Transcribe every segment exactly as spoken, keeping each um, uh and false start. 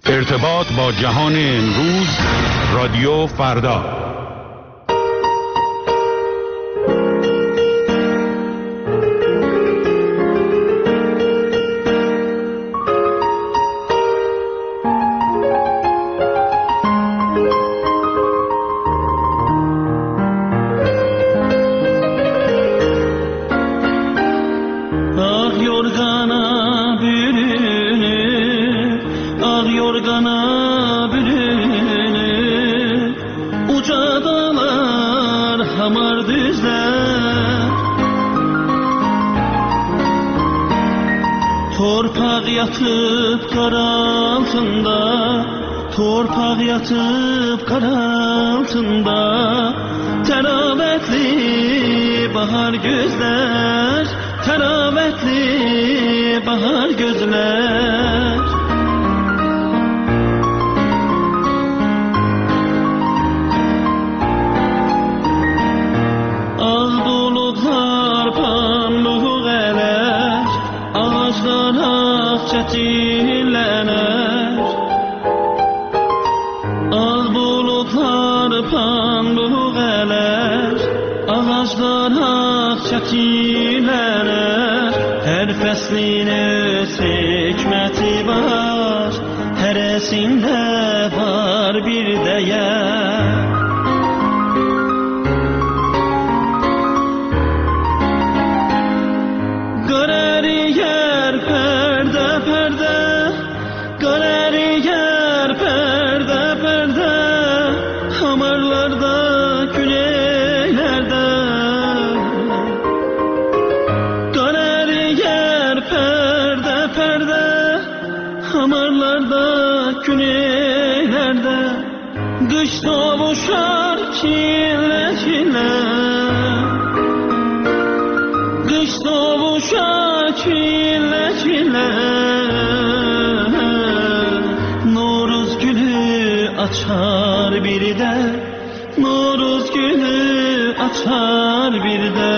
ارتباط با جهان امروز، رادیو فردا. Torpaq yatıb qar altında, torpaq yatıb qar altında, təravətli bahar gözlər, təravətli bahar gözlər. Ağ buludlar pambuq ələr, ağaclar ağ çətinlənər. Ağ buludlar pambuq ələr, ağaclar ağ çətinlənər. Hər fəslin öz hikməti var, hərəsində var bir dəyər. Qış doğuşar çile çile, qış doğuşar çile çile. Noruz gülü açar bir de, Noruz gülü açar bir de.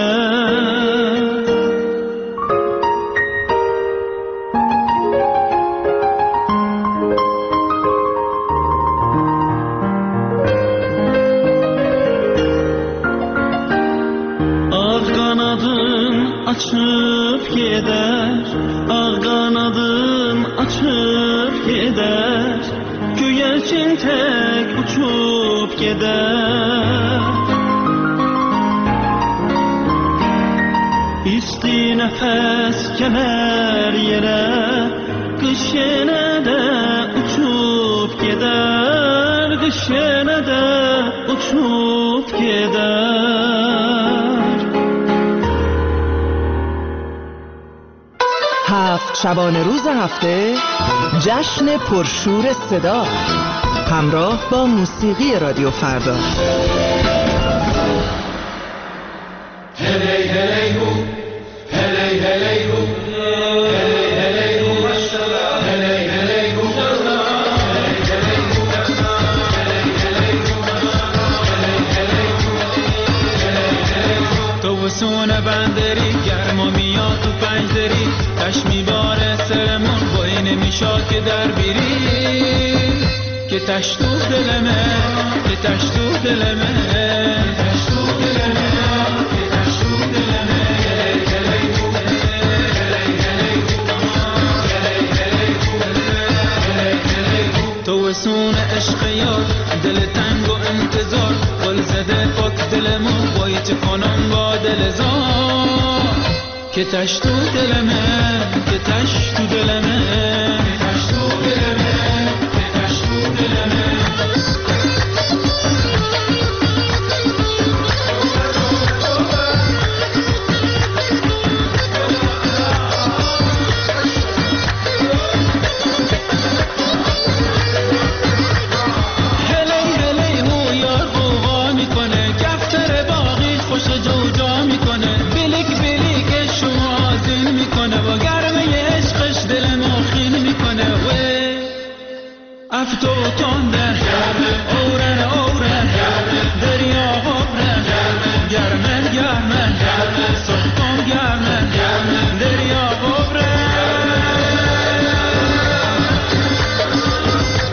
Açıp gider, ağ kanadın açıp gider, göyerçin tek uçup gider. İsti nefes gelir yere, kış yine de uçup gider, kış yine de uçup gider. هفت شبانه روز هفته جشن پرشور صدا همراه با موسیقی رادیو فردا. هلی هلی هو، هلی هلی هو، هلی هلی هو، هلی هلی هو، تو وسونه بندری گرما میاد تو پنجدری، تش میباره سرمون وای نمیشا که در بیری، که تش تو دلمه، که تش تو دلمه، تش تو دلمه، که تش تو دلمه. هلی هلی هو، هلی هلی هو، هلی هلی هو، هلی هلی هو. تو وسون عشق یار دل تنگ و انتظار، گل زده پاک دلمون وای چه کنم با دل زار، که تش تو دلمه، که تش تو دلمه، که تش تو دلمه، که تش تو دلمه. افتو تندن اورن اورن دریا غبرن گرمن گرمن سخن گرمن دریا غبرن.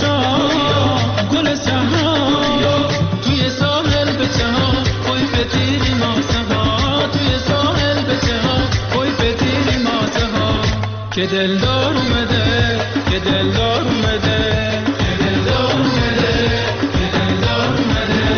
سها گل سها توی ساحل بچه ها پای فتیری ماسه ها توی ساحل بچه ها پای فتیری ماسه ها که دلدار اومده که دلدار اومده که دلدار اومده که دلدار اومده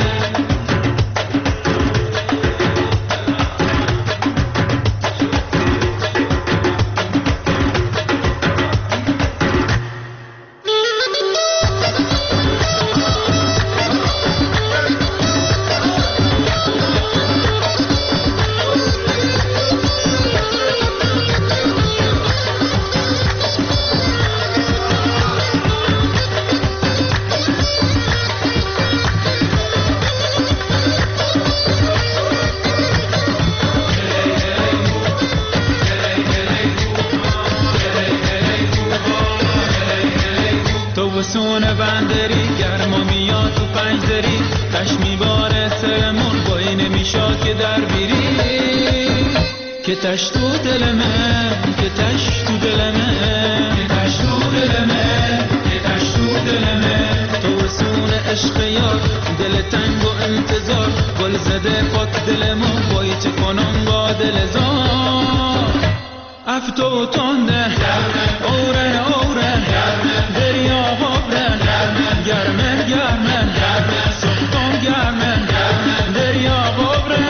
سونه بندری گرما میاد تو پنجدری تش میباره سرمون بایی نمیشا که در بیری که تش تو دلمه که تش تو دلمه که تش تو دلمه که تش تو دلمه تو سونه عشق یار دل تنگ و انتظار گل زده پاک دلمون بایی چه کنم با دل زار افتو تنده اوره اوره دریا بابره گرمه گرمه سختان گرمه دریا بابره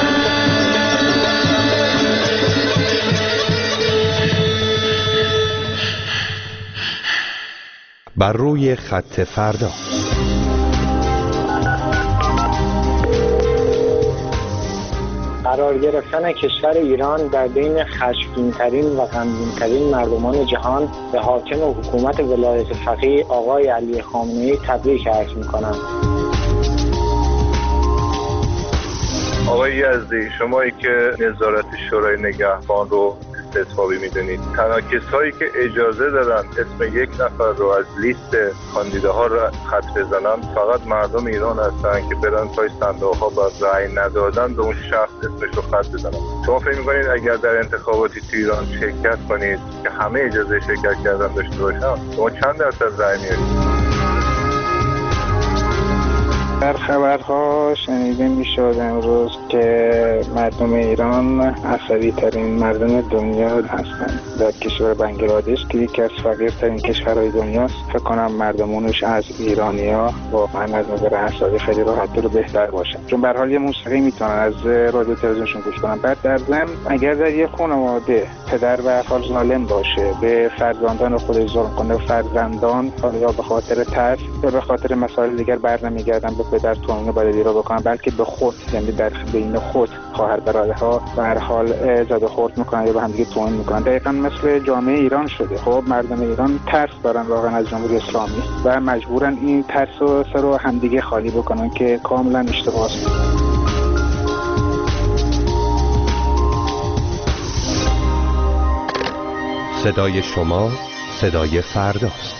بر روی خط فردا. قرار گرفتن کشور ایران در بین خشمگین‌ترین و غمگین‌ترین مردمان جهان به حاکم و حکومت ولایت فقیه آقای علی خامنه‌ای تبریک عرض می‌کنم. آقای یزدی، شمایی که نظارت شورای نگهبان رو استثبابی میدونید، تنها کسایی که اجازه دادن اسم یک نفر رو از لیست کاندیداها رو خط بزنن فقط مردم ایران هستن که برن پای صندوق‌ها با رأی ندادن به اون شخص اسمش رو خط بزنن. شما فکر می‌کنید اگر در انتخاباتی تو ایران شرکت کنید که همه اجازه شرکت کردن داشته باشن شما چند درصد رأی میارید؟ در خبرها شنیده میشد امروز که مردم ایران عصبی ترین مردم دنیا هستند. در کشور بنگلادش که یکی از فقیرترین کشورهای دنیاست، فکر کنم مردمونش از ایرانیا واقعا از نظر عصبی خیلی راحت رو بهتر باشن، چون به هر حال یه موسیقی میتونن از رادیو تلویزیونشون گوش کنن. بعد در ضمن اگر در یه خانواده پدر به هر حال ظالم باشه، به فرزندان خودش ظلم کنه، فرزندان یا به خاطر ترس یا به خاطر مسائل دیگر برنمیگردن به پدر توهین بدی رو بکنن، بلکه به خود، یعنی در بین خود خواهر برادرها به هر حال زد و خورد میکنن یا به هم دیگه توهین میکنن. دقیقاً مثل جامعه ایران شده. خب مردم ایران ترس دارن واقعا از جمهوری اسلامی و مجبورن این ترس و سر رو همدیگه خالی بکنن که کاملا اشتباهه. صدای شما صدای فرداست.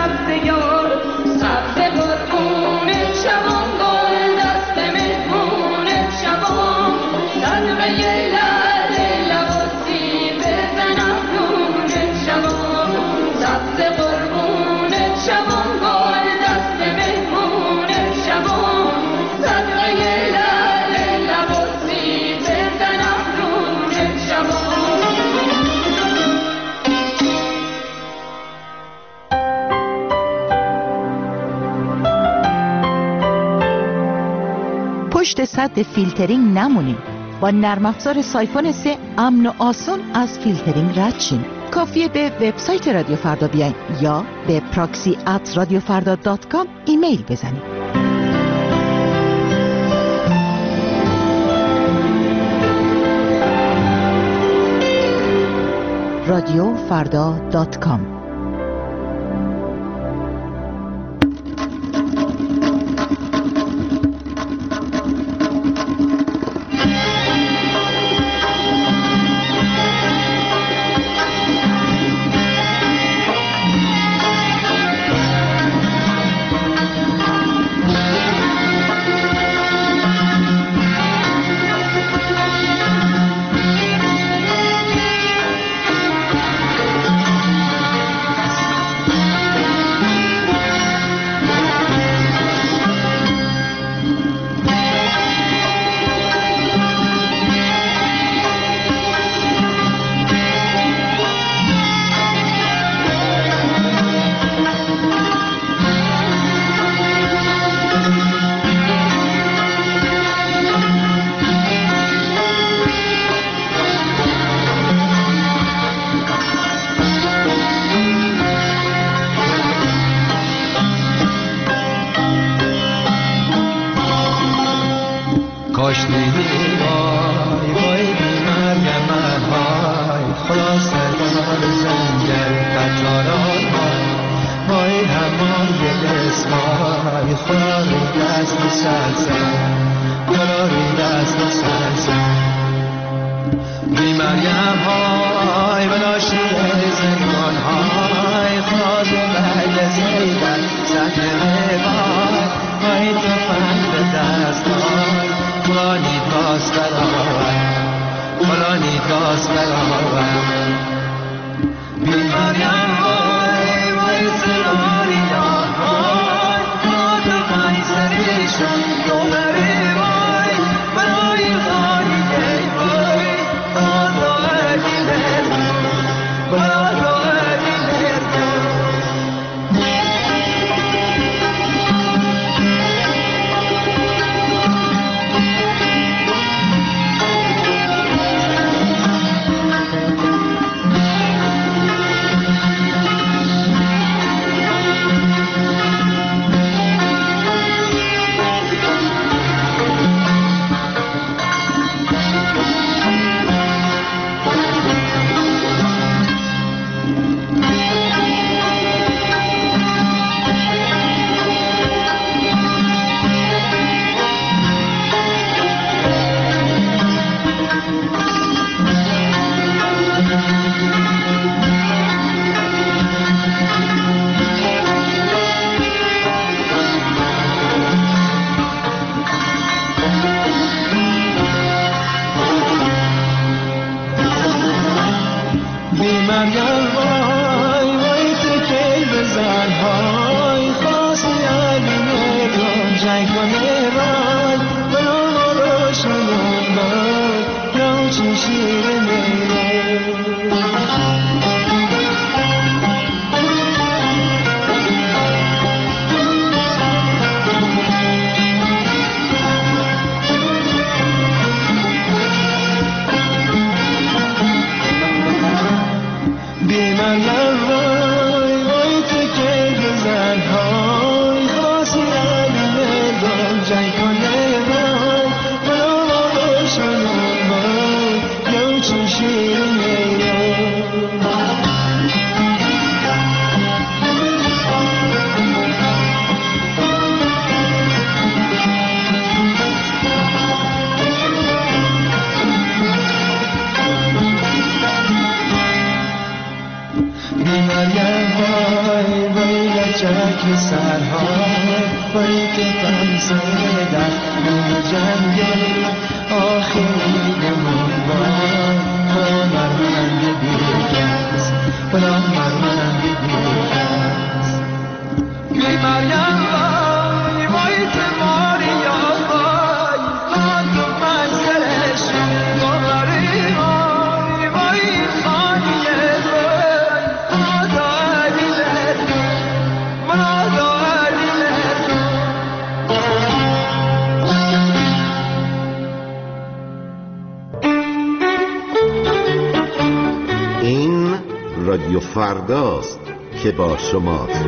سبز یار سبز قربونت شوم گل دست مهمونت شوم صدقه لعل لباسی بزن افرونت شوم سبز قربونت شوم گل دست مهمونت شوم صدقه لعل لباسی بزن افرونت شوم. پشت سد فیلترینگ نمونیم. با نرم افزار سایفون سه امن و آسون از فیلترینگ رد شیم. کافیه به وبسایت رادیو فردا بیاین یا به پراکسی ات رادیو فردا دات کام ایمیل بزنید. رادیو فردا دات کام. مریم وای وای کوچک سرها بایی که فنسه در نور جنگل آخری بمون وای با مرمند بیرکس بلا مرمند بیرکس می مریم وای وای تماری یا وای خان تو منزلش باری وای وای خانیه وای آدا علیلت من آدا علیلت. این رادیو فرداست که با شماست.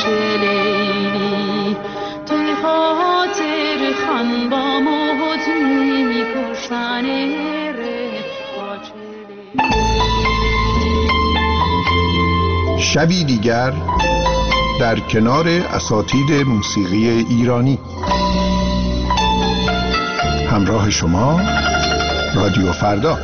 لیلی توی خاطر خان با موت شبی دیگر در کنار اساتید موسیقی ایرانی. همراه شما رادیو فردا.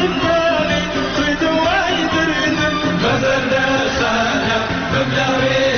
Love it.